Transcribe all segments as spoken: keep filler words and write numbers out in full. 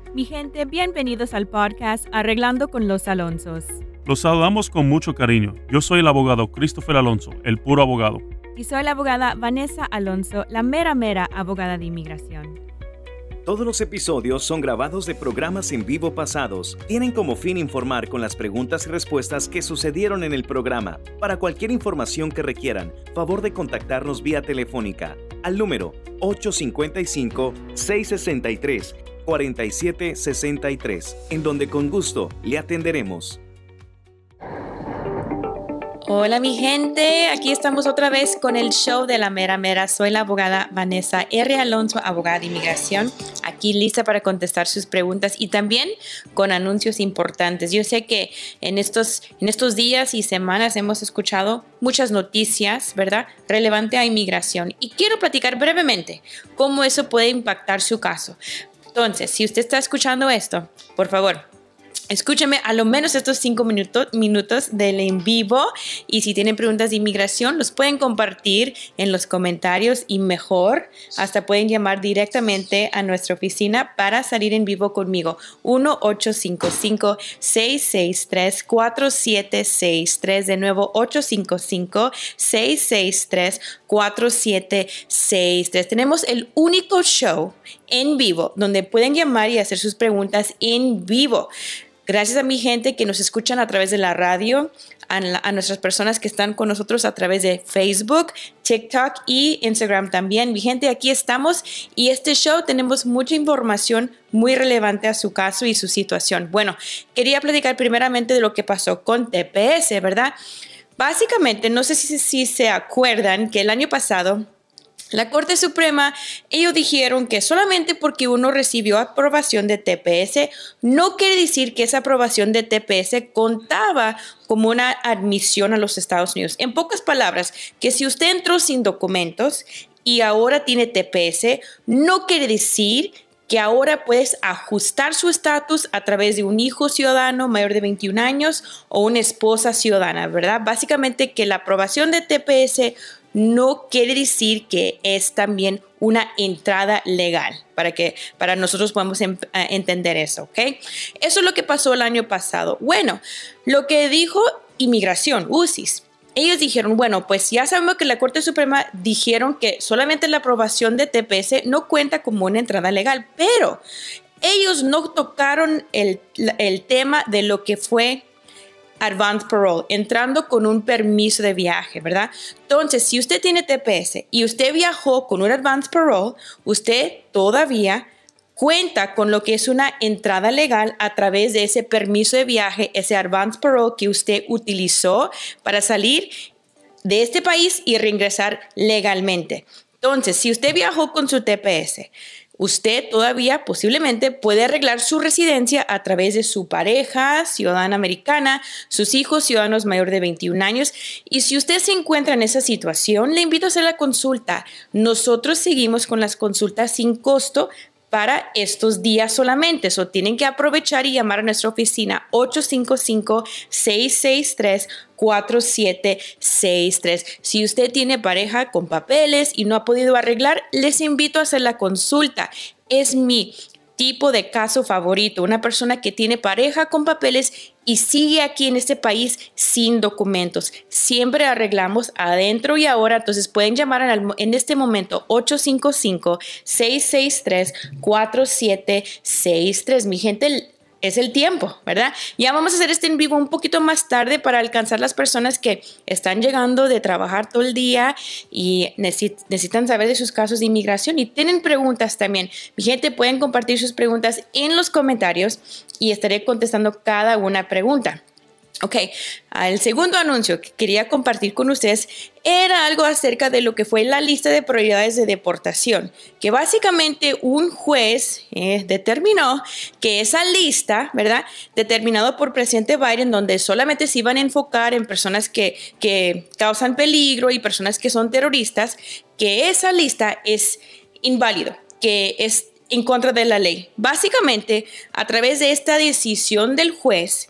Mi gente, bienvenidos al podcast Arreglando con los Alonsos. Los saludamos con mucho cariño. Yo soy el abogado Christopher Alonso, el puro abogado. Y soy la abogada Vanessa Alonso, la mera mera abogada de inmigración. Todos los episodios son grabados de programas en vivo pasados. Tienen como fin informar con las preguntas y respuestas que sucedieron en el programa. Para cualquier información que requieran, favor de contactarnos vía telefónica al número ocho cinco cinco, seis seis tres, cuatro siete seis tres, en donde con gusto le atenderemos. Hola mi gente, aquí estamos otra vez con el show de la mera mera. Soy la abogada Vanessa R. Alonso, abogada de inmigración, aquí lista para contestar sus preguntas y también con anuncios importantes. Yo sé que en estos, en estos días y semanas hemos escuchado muchas noticias, ¿verdad?, relevante a inmigración y quiero platicar brevemente cómo eso puede impactar su caso. Entonces, si usted está escuchando esto, por favor, escúcheme a lo menos estos cinco minutos, minutos del en vivo y si tienen preguntas de inmigración los pueden compartir en los comentarios y mejor hasta pueden llamar directamente a nuestra oficina para salir en vivo conmigo. uno ocho cinco cinco, seis seis tres, cuatro siete seis tres, de nuevo ocho cinco cinco, seis seis tres, cuatro siete seis tres. Tenemos el único show en vivo donde pueden llamar y hacer sus preguntas en vivo. Gracias a mi gente que nos escuchan a través de la radio, a, la, a nuestras personas que están con nosotros a través de Facebook, TikTok y Instagram también. Mi gente, aquí estamos y este show tenemos mucha información muy relevante a su caso y su situación. Bueno, quería platicar primeramente de lo que pasó con T P S, ¿verdad? Básicamente, no sé si, si se acuerdan que el año pasado la Corte Suprema, ellos dijeron que solamente porque uno recibió aprobación de T P S, no quiere decir que esa aprobación de T P S contaba como una admisión a los Estados Unidos. En pocas palabras, que si usted entró sin documentos y ahora tiene T P S, no quiere decir que ahora puedes ajustar su estatus a través de un hijo ciudadano mayor de veintiún años o una esposa ciudadana, ¿verdad? Básicamente que la aprobación de T P S no quiere decir que es también una entrada legal, para que para nosotros podamos em, entender eso, ¿ok? Eso es lo que pasó el año pasado. Bueno, lo que dijo Inmigración, U C I S, ellos dijeron, bueno, pues ya sabemos que la Corte Suprema dijeron que solamente la aprobación de T P S no cuenta como una entrada legal, pero ellos no tocaron el, el tema de lo que fue Advance Parole, entrando con un permiso de viaje, ¿verdad? Entonces, si usted tiene T P S y usted viajó con un Advance Parole, usted todavía cuenta con lo que es una entrada legal a través de ese permiso de viaje, ese Advance Parole que usted utilizó para salir de este país y reingresar legalmente. Entonces, si usted viajó con su T P S, usted todavía posiblemente puede arreglar su residencia a través de su pareja, ciudadana americana, sus hijos, ciudadanos mayor de veintiún años. Y si usted se encuentra en esa situación, le invito a hacer la consulta. Nosotros seguimos con las consultas sin costo para estos días solamente. So, tienen que aprovechar y llamar a nuestra oficina ocho cinco cinco, seis seis tres, cuatro siete seis tres. Si usted tiene pareja con papeles y no ha podido arreglar, les invito a hacer la consulta. Es mi tipo de caso favorito, una persona que tiene pareja con papeles y sigue aquí en este país sin documentos. Siempre arreglamos adentro y ahora, entonces pueden llamar en este momento ocho cinco cinco, seis seis tres, cuatro siete seis tres. Mi gente, es el tiempo, ¿verdad? Ya vamos a hacer este en vivo un poquito más tarde para alcanzar las personas que están llegando de trabajar todo el día y necesitan saber de sus casos de inmigración y tienen preguntas también. Mi gente, pueden compartir sus preguntas en los comentarios y estaré contestando cada una pregunta. Ok, el segundo anuncio que quería compartir con ustedes era algo acerca de lo que fue la lista de prioridades de deportación, que básicamente un juez eh, determinó que esa lista, ¿verdad?, determinado por presidente Biden, donde solamente se iban a enfocar en personas que, que causan peligro y personas que son terroristas, que esa lista es inválido, que es en contra de la ley. Básicamente, a través de esta decisión del juez,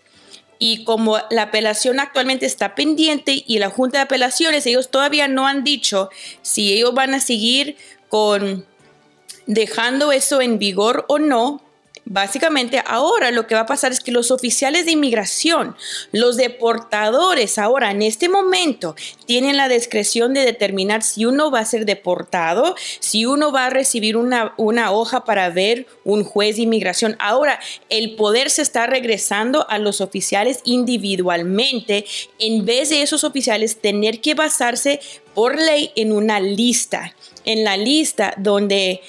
y como la apelación actualmente está pendiente y la Junta de Apelaciones, ellos todavía no han dicho si ellos van a seguir con dejando eso en vigor o no, básicamente ahora lo que va a pasar es que los oficiales de inmigración, los deportadores ahora en este momento tienen la discreción de determinar si uno va a ser deportado, si uno va a recibir una, una hoja para ver un juez de inmigración. Ahora el poder se está regresando a los oficiales individualmente en vez de esos oficiales tener que basarse por ley en una lista, en la lista donde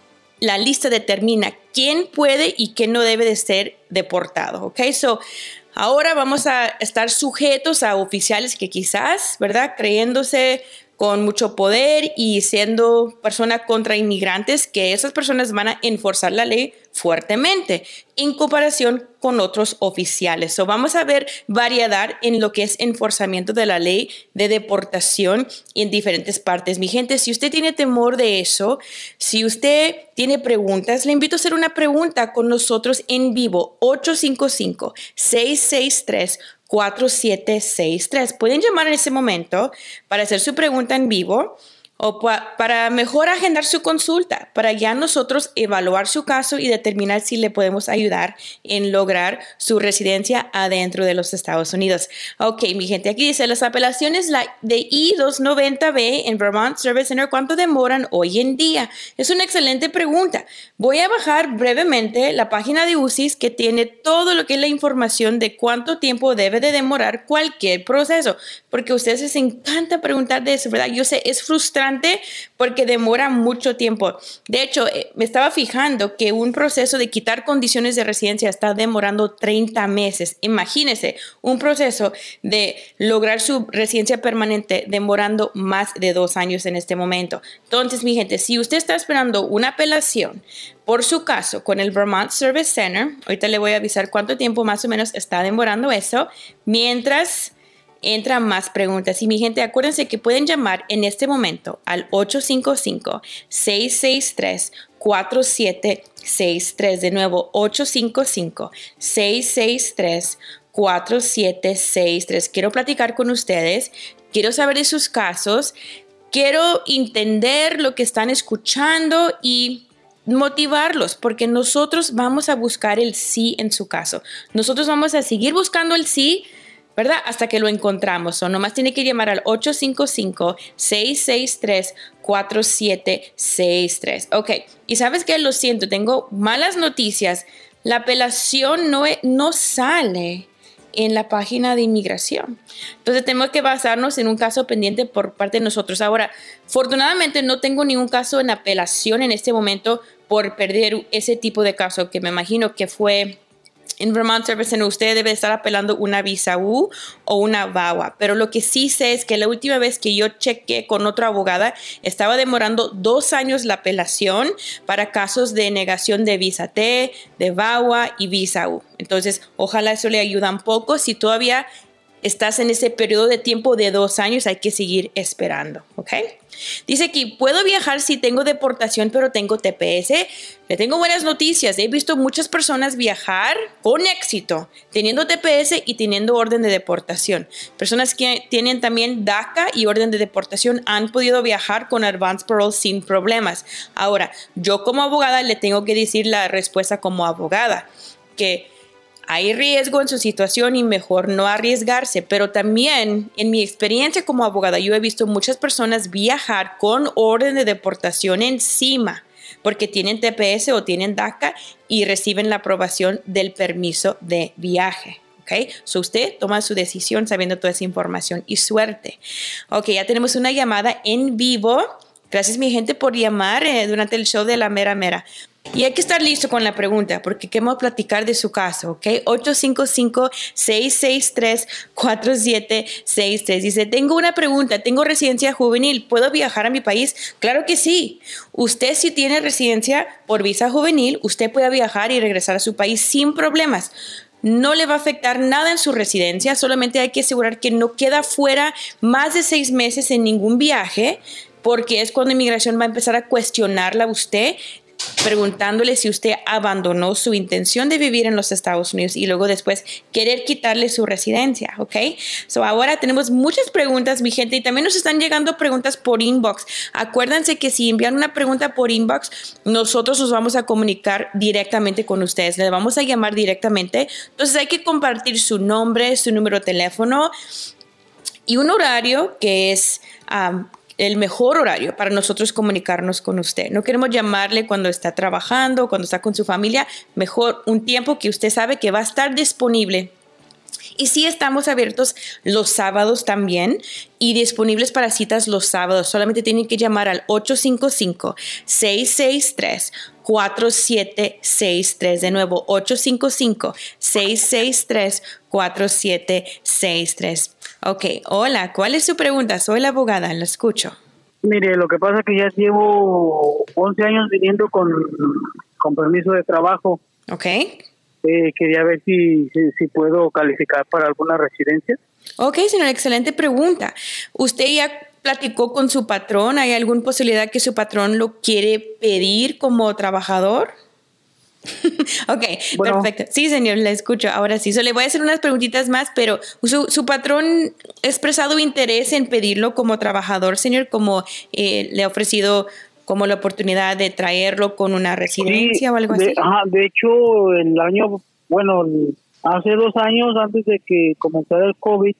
la lista determina quién puede y quién no debe de ser deportado, ¿ok? So, ahora vamos a estar sujetos a oficiales que quizás, ¿verdad? Creyéndose con mucho poder y siendo personas contra inmigrantes, que esas personas van a enforzar la ley fuertemente en comparación con otros oficiales. So, vamos a ver variedad en lo que es enforzamiento de la ley de deportación en diferentes partes. Mi gente, si usted tiene temor de eso, si usted tiene preguntas, le invito a hacer una pregunta con nosotros en vivo, ocho cinco cinco, seis seis tres, cuatro siete seis tres. Pueden llamar en ese momento para hacer su pregunta en vivo o pa- para mejor agendar su consulta, para ya nosotros evaluar su caso y determinar si le podemos ayudar en lograr su residencia adentro de los Estados Unidos. Ok, mi gente, aquí dice, las apelaciones la- de I doscientos noventa B en Vermont Service Center, ¿cuánto demoran hoy en día? Es una excelente pregunta. Voy a bajar brevemente la página de U C I S que tiene todo lo que es la información de cuánto tiempo debe de demorar cualquier proceso, porque a ustedes les encanta preguntar de eso, ¿verdad? Yo sé, es frustrante porque demora mucho tiempo. De hecho, me estaba fijando que un proceso de quitar condiciones de residencia está demorando treinta meses. Imagínense, un proceso de lograr su residencia permanente demorando más de dos años en este momento. Entonces, mi gente, si usted está esperando una apelación por su caso con el Vermont Service Center, ahorita le voy a avisar cuánto tiempo más o menos está demorando eso, mientras entran más preguntas. Y mi gente, acuérdense que pueden llamar en este momento al ocho cinco cinco, seis seis tres, cuatro siete seis tres. De nuevo, ocho cinco cinco, seis seis tres, cuatro siete seis tres. Quiero platicar con ustedes, quiero saber de sus casos, quiero entender lo que están escuchando y motivarlos, porque nosotros vamos a buscar el sí en su caso. Nosotros vamos a seguir buscando el sí, ¿verdad? Hasta que lo encontramos. O nomás tiene que llamar al ocho cinco cinco, seis seis tres, cuatro siete seis tres. Ok, y ¿sabes qué? Lo siento, tengo malas noticias. La apelación no, no sale en la página de inmigración. Entonces tenemos que basarnos en un caso pendiente por parte de nosotros. Ahora, afortunadamente no tengo ningún caso en apelación en este momento por perder ese tipo de caso, que me imagino que fue en Vermont Service Center. Usted debe estar apelando una visa U o una V A W A. Pero lo que sí sé es que la última vez que yo chequé con otra abogada, estaba demorando dos años la apelación para casos de negación de visa T, de V A W A y visa U. Entonces, ojalá eso le ayude un poco. Si todavía estás en ese periodo de tiempo de dos años, hay que seguir esperando, ¿ok? Dice aquí, puedo viajar si tengo deportación, pero tengo T P S. Le tengo buenas noticias. He visto muchas personas viajar con éxito, teniendo T P S y teniendo orden de deportación. Personas que tienen también DACA y orden de deportación han podido viajar con Advance Parole sin problemas. Ahora, yo como abogada le tengo que decir la respuesta como abogada, que hay riesgo en su situación y mejor no arriesgarse, pero también en mi experiencia como abogada yo he visto muchas personas viajar con orden de deportación encima porque tienen T P S o tienen DACA y reciben la aprobación del permiso de viaje. ¿Ok? So usted toma su decisión sabiendo toda esa información y suerte. Ok, ya tenemos una llamada en vivo. Gracias mi gente por llamar eh, durante el show de La Mera Mera. Y hay que estar listo con la pregunta porque queremos platicar de su caso, ¿ok? ocho cinco cinco, seis seis tres, cuatro siete seis tres. Dice, tengo una pregunta, tengo residencia juvenil, ¿puedo viajar a mi país? Claro que sí. Usted si tiene residencia por visa juvenil, usted puede viajar y regresar a su país sin problemas. No le va a afectar nada en su residencia, solamente hay que asegurar que no queda fuera más de seis meses en ningún viaje, porque es cuando inmigración va a empezar a cuestionarla a usted preguntándole si usted abandonó su intención de vivir en los Estados Unidos y luego después querer quitarle su residencia, ¿ok? So ahora tenemos muchas preguntas, mi gente, y también nos están llegando preguntas por inbox. Acuérdense que si envían una pregunta por inbox, nosotros nos vamos a comunicar directamente con ustedes, les vamos a llamar directamente. Entonces hay que compartir su nombre, su número de teléfono y un horario que es um, el mejor horario para nosotros comunicarnos con usted. No queremos llamarle cuando está trabajando, cuando está con su familia. Mejor un tiempo que usted sabe que va a estar disponible. Y sí estamos abiertos los sábados también y disponibles para citas los sábados. Solamente tienen que llamar al ocho cinco cinco, seis seis tres, cuatro siete seis tres. De nuevo, ocho cinco cinco, seis seis tres, cuatro siete seis tres. Ok, hola, ¿cuál es su pregunta? Soy la abogada, la escucho. Mire, lo que pasa es que ya llevo once años viniendo con, con permiso de trabajo. Ok. Eh, quería ver si, si, si puedo calificar para alguna residencia. Ok, señora, excelente pregunta. ¿Usted ya platicó con su patrón? ¿Hay alguna posibilidad que su patrón lo quiere pedir como trabajador? Ok, bueno, perfecto. Sí, señor, le escucho. Ahora sí, so, le voy a hacer unas preguntitas más, pero ¿su, su patrón ha expresado interés en pedirlo como trabajador, señor? ¿Como eh, le ha ofrecido como la oportunidad de traerlo con una residencia sí, o algo de, así? Ajá, de hecho, el año, bueno, hace dos años antes de que comenzara el COVID,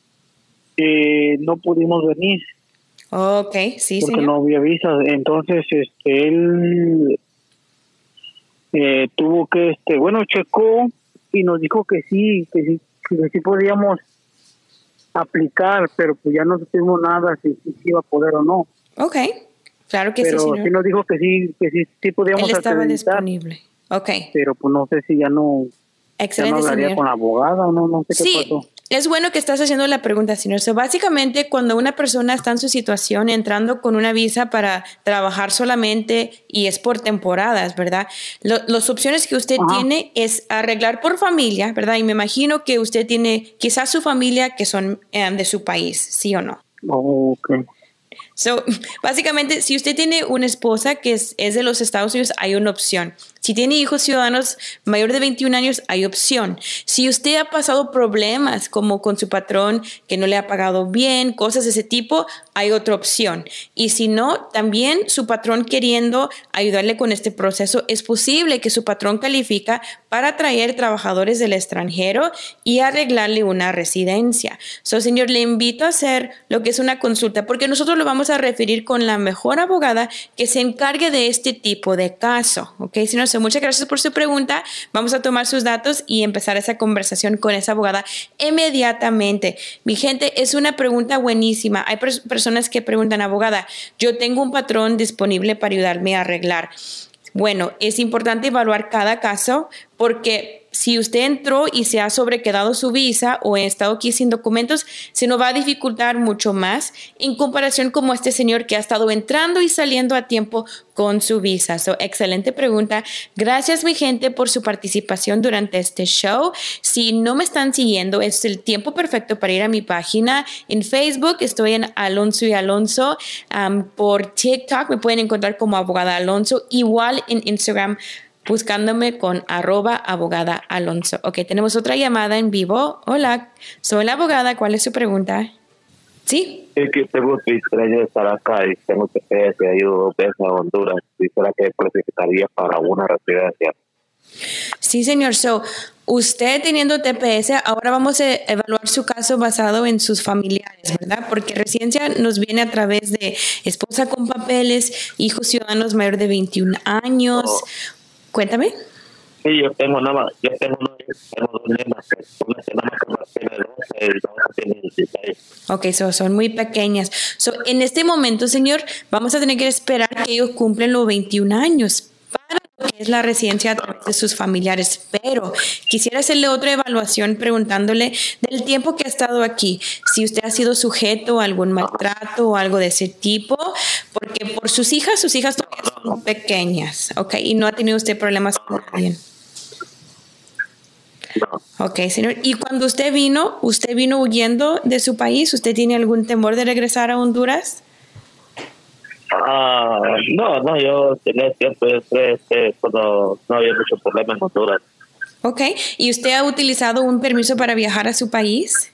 eh, no pudimos venir. Ok, sí, porque señor. no había visas. Entonces, este, él eh, tuvo que, este, bueno, checó y nos dijo que sí, que sí, que sí podíamos aplicar, pero pues ya no supimos nada si, si iba a poder o no. Ok, claro que pero sí, señor. Pero sí nos dijo que sí, que sí, sí podíamos él estaba acreditar, disponible. Ok. Pero pues no sé si ya no, excelente, ya no hablaría señor. con la abogada o no, no sé sí. qué pasó. Es bueno que estás haciendo la pregunta, señor. So, básicamente, cuando una persona está en su situación, entrando con una visa para trabajar solamente y es por temporadas, ¿verdad? Lo, las opciones que usted Ajá. tiene es arreglar por familia, ¿verdad? Y me imagino que usted tiene quizás su familia que son um, de su país, ¿sí o no? Oh, ok. So, básicamente, si usted tiene una esposa que es, es de los Estados Unidos, hay una opción. Si tiene hijos ciudadanos mayor de veintiún años, hay opción. Si usted ha pasado problemas como con su patrón que no le ha pagado bien, cosas de ese tipo, hay otra opción. Y si no, también su patrón queriendo ayudarle con este proceso, es posible que su patrón califica para traer trabajadores del extranjero y arreglarle una residencia. So, señor, le invito a hacer lo que es una consulta, porque nosotros lo vamos a referir con la mejor abogada que se encargue de este tipo de caso. ¿Ok, señor? So, muchas gracias por su pregunta. Vamos a tomar sus datos y empezar esa conversación con esa abogada inmediatamente. Mi gente, es una pregunta buenísima. Hay pers- personas que preguntan, abogada, yo tengo un patrón disponible para ayudarme a arreglar. Bueno, es importante evaluar cada caso porque si usted entró y se ha sobrequedado su visa o ha estado aquí sin documentos, se nos va a dificultar mucho más en comparación como este señor que ha estado entrando y saliendo a tiempo con su visa. So, excelente pregunta. Gracias, mi gente, por su participación durante este show. Si no me están siguiendo, es el tiempo perfecto para ir a mi página. En Facebook estoy en Alonso y Alonso. Um, por TikTok me pueden encontrar como Abogada Alonso. Igual en Instagram, buscándome con arroba abogada Alonso. Ok, tenemos otra llamada en vivo. Hola, soy la abogada. ¿Cuál es su pregunta? ¿Sí? Es que tengo tres años de estar acá y tengo T P S, he ido dos veces a Honduras. Quisiera que clasificaría para una residencia. Sí, señor. So, usted teniendo T P S, ahora vamos a evaluar su caso basado en sus familiares, ¿verdad? Porque residencia nos viene a través de esposa con papeles, hijos ciudadanos mayor de veintiún años. Oh. Cuéntame. Sí, yo tengo nada más, yo tengo, tengo dos nenas, una que nada más que tiene doce y la otra tiene dieciséis. Ok, so son muy pequeñas. So, en este momento, señor, vamos a tener que esperar que ellos cumplen los veintiún años para lo que es la residencia a través de sus familiares. Pero quisiera hacerle otra evaluación preguntándole del tiempo que ha estado aquí, si usted ha sido sujeto a algún maltrato o algo de ese tipo, porque por sus hijas, sus hijas todavía son pequeñas, ok, y no ha tenido usted problemas con nadie. Ok, señor. ¿Y cuando usted vino, usted vino huyendo de su país? ¿Usted tiene algún temor de regresar a Honduras? Ah, no, no, yo tenía siempre estrés este, cuando no había mucho problema en Honduras. Ok, ¿y usted ha utilizado un permiso para viajar a su país?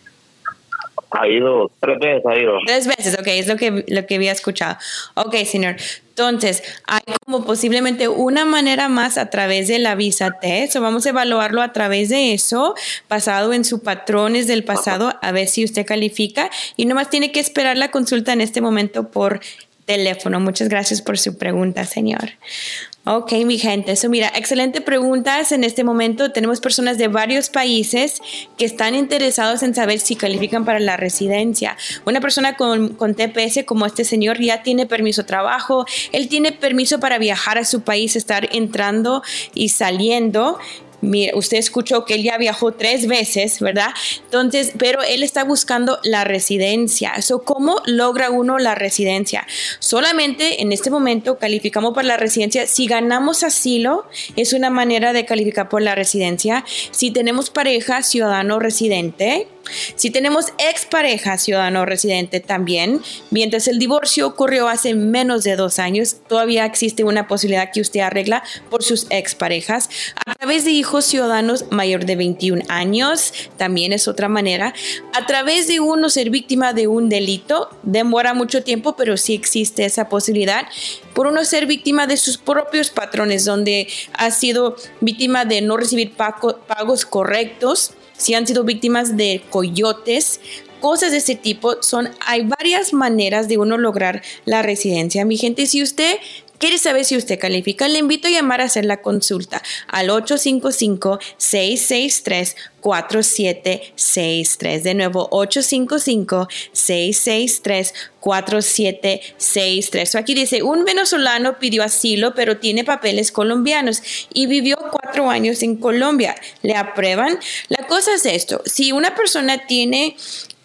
Ha ido, tres veces ha ido. Tres veces, ok, es lo que, lo que había escuchado. Ok, señor. Entonces, hay como posiblemente una manera más a través de la visa T. So vamos a evaluarlo a través de eso, basado en sus patrones del pasado, a ver si usted califica. Y nomás tiene que esperar la consulta en este momento por teléfono. Muchas gracias por su pregunta, señor. Ok, mi gente. Eso, mira, excelente preguntas. En este momento tenemos personas de varios países que están interesados en saber si califican para la residencia. Una persona con, con T P S como este señor ya tiene permiso de trabajo. Él tiene permiso para viajar a su país, estar entrando y saliendo. Mira, usted escuchó que él ya viajó tres veces, ¿verdad? Entonces, pero él está buscando la residencia. So, ¿cómo logra uno la residencia? Solamente en este momento calificamos para la residencia. Si ganamos asilo, es una manera de calificar por la residencia. Si tenemos pareja, ciudadano residente. Si tenemos expareja, ciudadano residente también, mientras el divorcio ocurrió hace menos de dos años, todavía existe una posibilidad que usted arregla por sus exparejas. A través de hijos ciudadanos mayor de veintiún años, también es otra manera. A través de uno ser víctima de un delito, demora mucho tiempo, pero sí existe esa posibilidad. Por uno ser víctima de sus propios patrones, donde ha sido víctima de no recibir pago, pagos correctos, si han sido víctimas de coyotes, cosas de ese tipo. Son, hay varias maneras de uno lograr la residencia. Mi gente, si usted quiere saber si usted califica, le invito a llamar a hacer la consulta al ocho cinco cinco, seis seis tres, cuatro siete seis tres. De nuevo, ocho cinco cinco, seis seis tres, cuatro siete seis tres. So aquí dice, un venezolano pidió asilo, pero tiene papeles colombianos y vivió cuatro años en Colombia. ¿Le aprueban? La cosa es esto. Si una persona tiene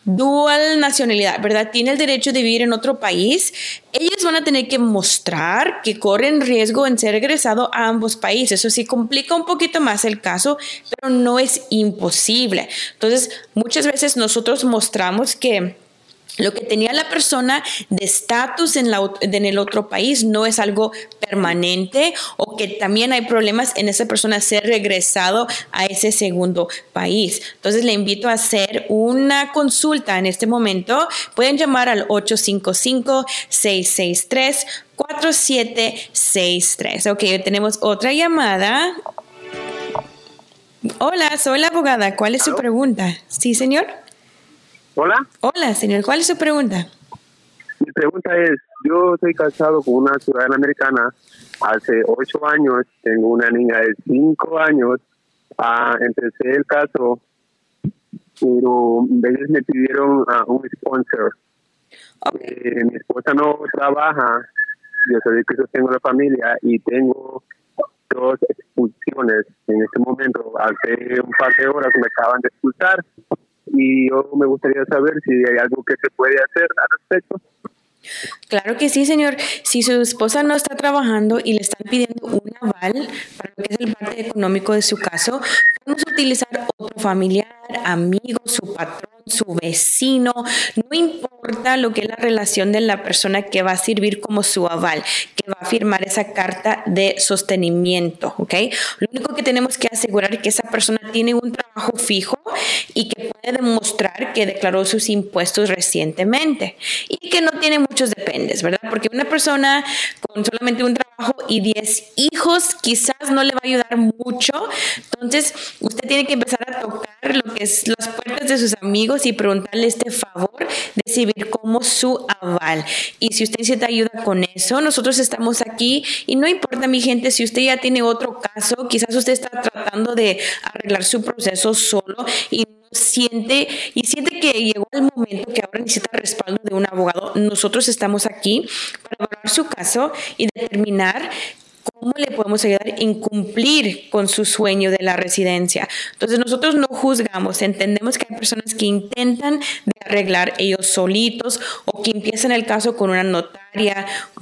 dual nacionalidad, ¿verdad? Tiene el derecho de vivir en otro país, ellos van a tener que mostrar que corren riesgo en ser regresado a ambos países. Eso sí complica un poquito más el caso, pero no es imposible. Entonces, muchas veces nosotros mostramos que lo que tenía la persona de estatus en, la, en el otro país no es algo permanente, o que también hay problemas en esa persona ser regresado a ese segundo país. Entonces le invito a hacer una consulta en este momento. Pueden llamar al ocho cinco cinco, seis seis tres, cuatro siete seis tres. Ok, tenemos otra llamada. Hola, soy la abogada. ¿Cuál es su pregunta? Sí, señor. Hola. Hola, señor. ¿Cuál es su pregunta? Mi pregunta es, yo estoy casado con una ciudadana americana hace ocho años, tengo una niña de cinco años, uh, empecé el caso, pero ellos me pidieron uh, un sponsor. Okay. Eh, mi esposa no trabaja, yo soy que sostengo la familia y tengo dos expulsiones en este momento. Hace un par de horas me acaban de expulsar. Y yo me gustaría saber si hay algo que se puede hacer al respecto. Claro que sí, señor. Si su esposa no está trabajando y le están pidiendo un aval para lo que es el parte económico de su caso, podemos utilizar otro familiar, amigo, su patrón, su vecino. No importa lo que es la relación de la persona que va a servir como su aval, que va a firmar esa carta de sostenimiento, ¿ok? Lo único que tenemos que asegurar es que esa persona tiene un trabajo fijo y que puede demostrar que declaró sus impuestos recientemente y que no tiene muchos dependes, ¿verdad? Porque una persona con solamente un trabajo y diez hijos quizás no le va a ayudar mucho. Entonces, usted tiene que empezar a tocar lo que es las puertas de sus amigos y preguntarle este favor de servir como su aval. Y si usted necesita ayuda con eso, nosotros estamos aquí y no importa, mi gente, si usted ya tiene otro caso, quizás usted está tratando de arreglar su proceso solo y siente y siente que llegó el momento que ahora necesita respaldo de un abogado. Nosotros estamos aquí para evaluar su caso y determinar cómo le podemos ayudar en cumplir con su sueño de la residencia. Entonces nosotros no juzgamos, entendemos que hay personas que intentan de arreglar ellos solitos o que empiezan el caso con una notaria, notario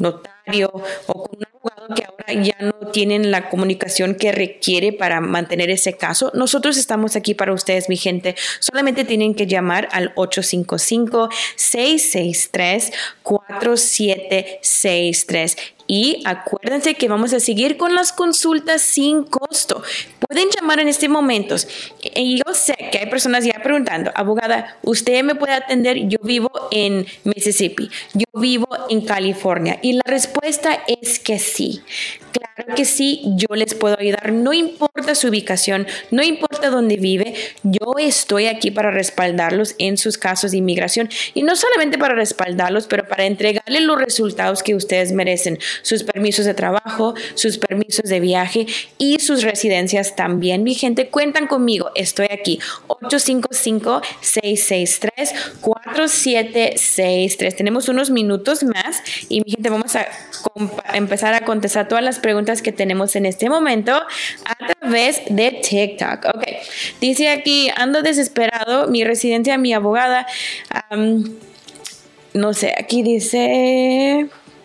notario o con un abogado que ahora ya no tienen la comunicación que requiere para mantener ese caso, nosotros estamos aquí para ustedes, mi gente. Solamente tienen que llamar al ocho cinco cinco, seis seis tres, cuatro siete seis tres. Y acuérdense que vamos a seguir con las consultas sin costo. Pueden llamar en este momento. Y yo sé que hay personas ya preguntando, abogada, ¿usted me puede atender? Yo vivo en Mississippi, yo vivo en California. Y la respuesta es que sí. Claro que sí, yo les puedo ayudar. No importa su ubicación, no importa dónde vive, yo estoy aquí para respaldarlos en sus casos de inmigración. Y no solamente para respaldarlos, pero para entregarles los resultados que ustedes merecen. Sus permisos de trabajo, sus permisos de viaje y sus residencias también. Mi gente, cuentan conmigo. Estoy aquí. ocho cinco cinco, seis seis tres, cuatro siete seis tres. Tenemos unos minutos más y mi gente, vamos a empezar a contestar todas las preguntas que tenemos en este momento a través de TikTok. Ok. Dice aquí, ando desesperado. Mi residencia, mi abogada. Um, no sé, aquí dice...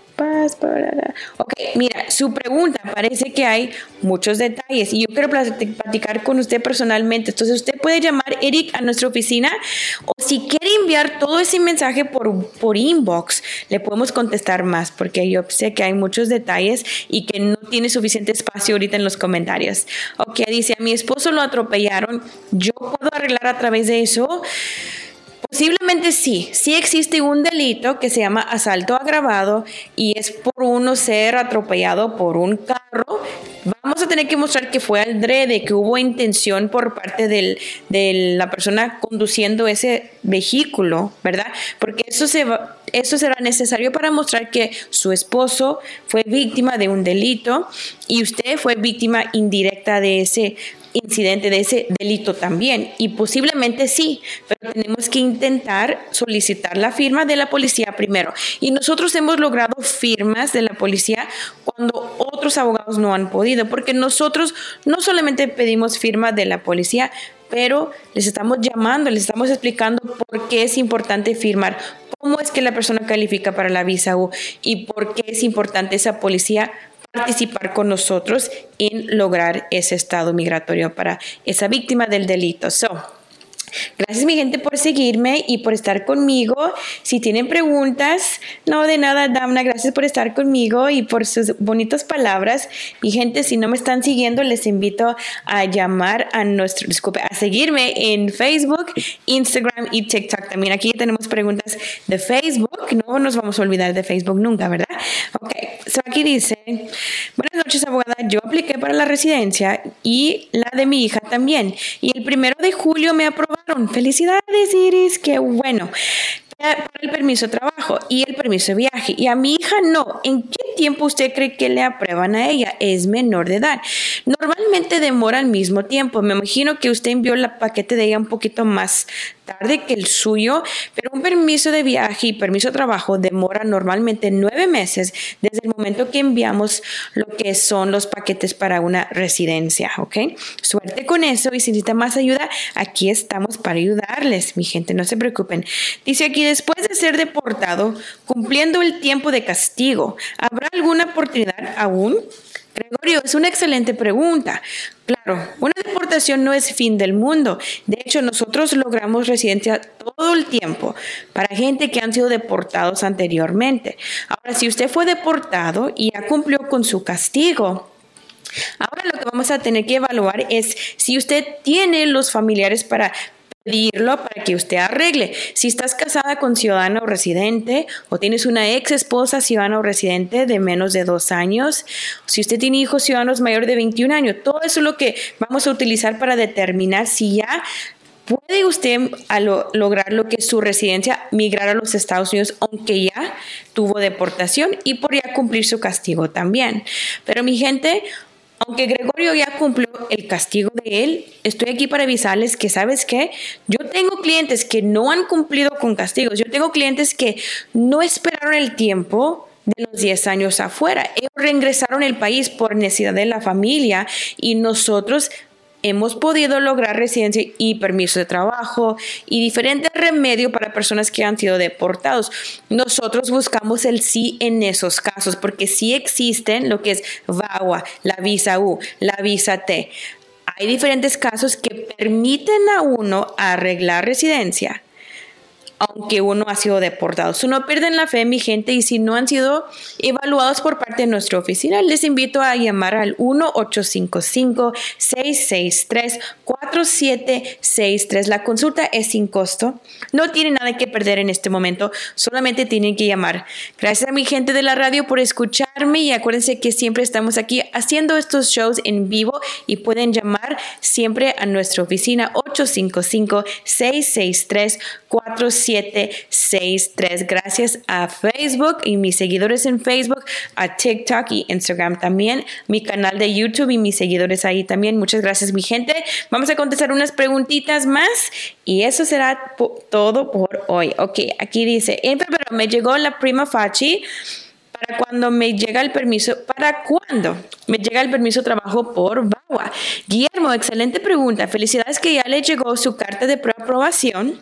Ok, mira, su pregunta parece que hay muchos detalles y yo quiero platicar con usted personalmente. Entonces usted puede llamar Eric a nuestra oficina o si quiere enviar todo ese mensaje por, por inbox, le podemos contestar más porque yo sé que hay muchos detalles y que no tiene suficiente espacio ahorita en los comentarios. Ok, dice, a mi esposo lo atropellaron, ¿yo puedo arreglar a través de eso? Posiblemente sí, sí existe un delito que se llama asalto agravado y es por uno ser atropellado por un carro. Vamos a tener que mostrar que fue adrede, que hubo intención por parte del, de la persona conduciendo ese vehículo, ¿verdad? Porque eso, se va, eso será necesario para mostrar que su esposo fue víctima de un delito y usted fue víctima indirecta de ese incidente, de ese delito también. Y posiblemente sí, pero tenemos que intentar solicitar la firma de la policía primero. Y nosotros hemos logrado firmas de la policía cuando otros abogados no han podido, porque nosotros no solamente pedimos firma de la policía, pero les estamos llamando, les estamos explicando por qué es importante firmar, cómo es que la persona califica para la visa U y por qué es importante esa policía participar con nosotros en lograr ese estado migratorio para esa víctima del delito. So, gracias mi gente por seguirme y por estar conmigo. Si tienen preguntas, no de nada, Damna, gracias por estar conmigo y por sus bonitas palabras. Mi gente, si no me están siguiendo, les invito a llamar a nuestro, disculpe, a seguirme en Facebook, Instagram y TikTok. También aquí tenemos preguntas de Facebook. No nos vamos a olvidar de Facebook nunca, ¿verdad? Ok, so aquí dice, buenas noches, abogada. Yo apliqué para la residencia y la de mi hija también. Y el primero de julio me aprobaron. Felicidades, Iris, qué bueno. Para el permiso de trabajo y el permiso de viaje. Y a mi hija no. ¿En qué tiempo usted cree que le aprueban a ella? Es menor de edad. Normalmente demora al mismo tiempo. Me imagino que usted envió el paquete de ella un poquito más tarde que el suyo, pero un permiso de viaje y permiso de trabajo demora normalmente nueve meses desde el momento que enviamos lo que son los paquetes para una residencia, ¿ok? Suerte con eso y si necesita más ayuda, aquí estamos para ayudarles, mi gente, no se preocupen. Dice aquí, después de ser deportado, cumpliendo el tiempo de castigo, ¿habrá alguna oportunidad aún? Gregorio, es una excelente pregunta. Claro, una deportación no es fin del mundo. De hecho, nosotros logramos residencia todo el tiempo para gente que han sido deportados anteriormente. Ahora, si usted fue deportado y ya cumplió con su castigo, ahora lo que vamos a tener que evaluar es si usted tiene los familiares para pedirlo para que usted arregle. Si estás casada con ciudadano o residente o tienes una ex esposa ciudadana o residente de menos de dos años, si usted tiene hijos ciudadanos mayores de veintiún años, todo eso es lo que vamos a utilizar para determinar si ya puede usted a lo, lograr lo que es su residencia, migrar a los Estados Unidos, aunque ya tuvo deportación y por ya cumplir su castigo también. Pero mi gente, aunque Gregorio ya cumplió el castigo de él, estoy aquí para avisarles que, ¿sabes qué? Yo tengo clientes que no han cumplido con castigos. Yo tengo clientes que no esperaron el tiempo de los diez años afuera. Ellos reingresaron al país por necesidad de la familia y nosotros hemos podido lograr residencia y permiso de trabajo y diferentes remedios para personas que han sido deportados. Nosotros buscamos el sí en esos casos porque sí existen lo que es VAWA, la visa U, la visa T. Hay diferentes casos que permiten a uno arreglar residencia aunque uno ha sido deportado. So, no pierden la fe, mi gente, y si no han sido evaluados por parte de nuestra oficina, les invito a llamar al uno ocho cinco cinco, seis seis tres, cuatro siete seis tres. La consulta es sin costo. No tienen nada que perder en este momento. Solamente tienen que llamar. Gracias a mi gente de la radio por escucharme y acuérdense que siempre estamos aquí haciendo estos shows en vivo y pueden llamar siempre a nuestra oficina ocho cinco cinco, seis seis tres, cuatro siete seis tres. Gracias a Facebook y mis seguidores en Facebook, a TikTok y Instagram también, mi canal de YouTube y mis seguidores ahí también. Muchas gracias, mi gente. Vamos a contestar unas preguntitas más y eso será po- todo por hoy. Ok, aquí dice, en febrero me llegó la prima facie. ¿Para cuándo me llega el permiso? ¿Para cuándo me llega el permiso de trabajo por VAWA? Guillermo, excelente pregunta. Felicidades que ya le llegó su carta de preaprobación.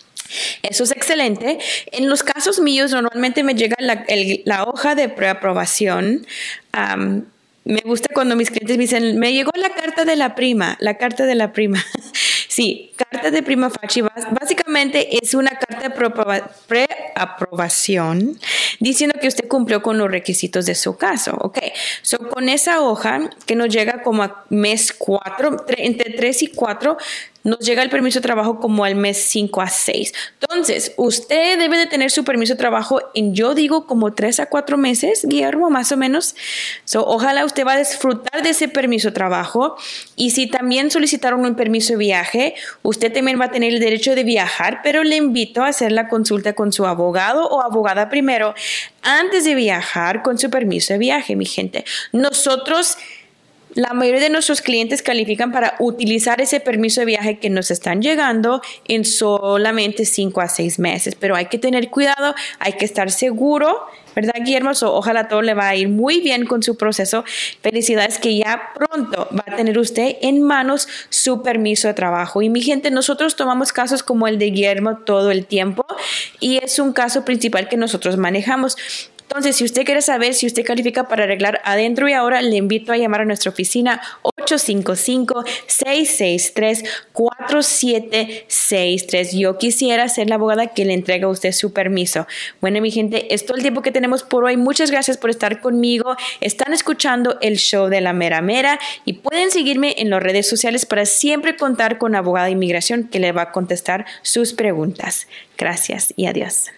Eso es excelente. En los casos míos normalmente me llega la, el, la hoja de preaprobación. Um, me gusta cuando mis clientes me dicen, me llegó la carta de la prima, la carta de la prima. Sí, carta de prima facie básicamente es una carta de preaprobación diciendo que usted cumplió con los requisitos de su caso. Ok, so con esa hoja que nos llega como a mes cuatro, entre tres y cuatro, nos llega el permiso de trabajo como al mes cinco a seis. Entonces, usted debe de tener su permiso de trabajo en, yo digo, como tres a cuatro meses, Guillermo, más o menos. So, ojalá usted va a disfrutar de ese permiso de trabajo. Y si también solicitaron un permiso de viaje, usted también va a tener el derecho de viajar, pero le invito a hacer la consulta con su abogado o abogada primero antes de viajar con su permiso de viaje, mi gente. Nosotros... La mayoría de nuestros clientes califican para utilizar ese permiso de viaje que nos están llegando en solamente cinco a seis meses. Pero hay que tener cuidado, hay que estar seguro, ¿verdad, Guillermo? So, ojalá todo le va a ir muy bien con su proceso. Felicidades que ya pronto va a tener usted en manos su permiso de trabajo. Y mi gente, nosotros tomamos casos como el de Guillermo todo el tiempo y es un caso principal que nosotros manejamos. Entonces, si usted quiere saber si usted califica para arreglar adentro y ahora, le invito a llamar a nuestra oficina ocho cinco cinco, seis seis tres, cuatro siete seis tres. Yo quisiera ser la abogada que le entregue a usted su permiso. Bueno, mi gente, es todo el tiempo que tenemos por hoy. Muchas gracias por estar conmigo. Están escuchando el show de La Mera Mera y pueden seguirme en las redes sociales para siempre contar con abogada de inmigración que le va a contestar sus preguntas. Gracias y adiós.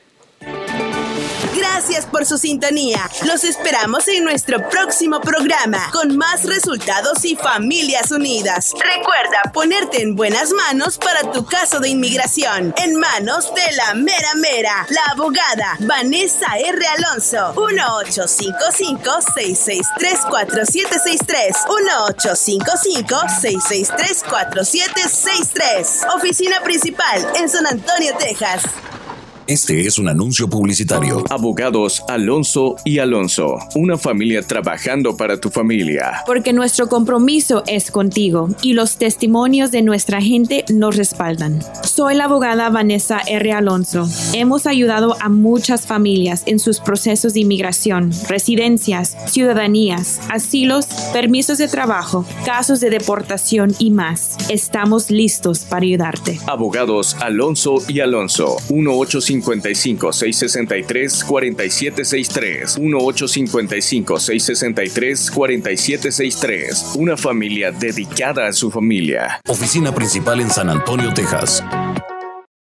Gracias por su sintonía. Los esperamos en nuestro próximo programa con más resultados y familias unidas. Recuerda ponerte en buenas manos para tu caso de inmigración. En manos de La Mera Mera, la abogada Vanessa R. Alonso. uno ocho cinco cinco, seis seis tres, cuatro siete seis tres. uno ocho cinco cinco, seis seis tres, cuatro siete seis tres. Oficina principal en San Antonio, Texas. Este es un anuncio publicitario. Abogados Alonso y Alonso, una familia trabajando para tu familia. Porque nuestro compromiso es contigo y los testimonios de nuestra gente nos respaldan. Soy la abogada Vanessa R. Alonso. Hemos ayudado a muchas familias en sus procesos de inmigración, residencias, ciudadanías, asilos, permisos de trabajo, casos de deportación y más. Estamos listos para ayudarte. Abogados Alonso y Alonso, uno ocho cinco cinco, seis seis tres, cuatro siete seis tres. uno ocho cinco cinco, seis seis tres, cuatro siete seis tres. Una familia dedicada a su familia. Oficina principal en San Antonio, Texas.